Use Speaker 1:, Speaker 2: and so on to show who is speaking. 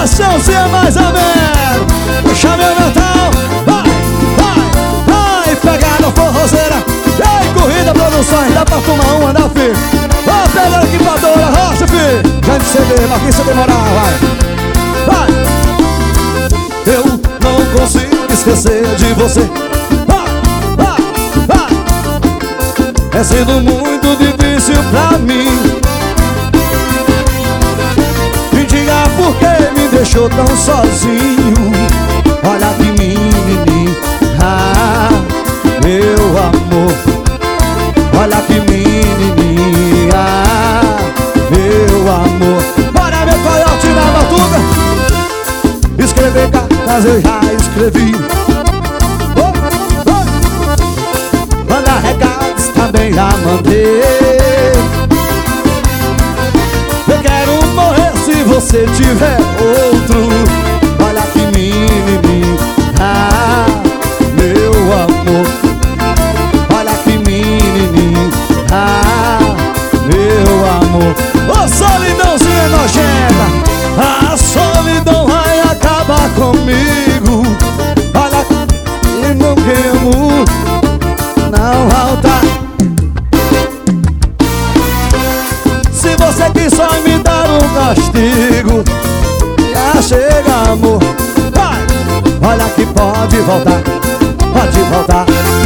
Speaker 1: coraçãozinho mais ou menos. Puxa meu Natal, vai, vai, vai. Pegar no forrozeira. Ei, Corrida Produções, dá pra tomar uma, dá, filho. Ó, pega a equipadora, rocha, filho. Grande CD, Marquinhos CD Moral, vai. Vai. Eu não consigo esquecer de você. Vai, vai, vai. É sendo muito difícil pra mim. Me diga por que me deixou tão sozinho. Olha que menininho, ah, meu amor. Olha que menininha, ah, meu amor. Bora, meu coiote na batuca. Escrever cartas eu já escrevi. Oh, oh. Mandar recados também já mandei. Eu quero morrer se você tiver outro. Olha que menininho, ah, meu amor. Olha que menininho, ah, meu amor. Ô, solidãozinha nojenta. A solidão vai acabar comigo. Olha, e não quero, não volta. Se você quis só me dar um castigo, já chega, amor. Vai, olha que pode voltar, pode voltar.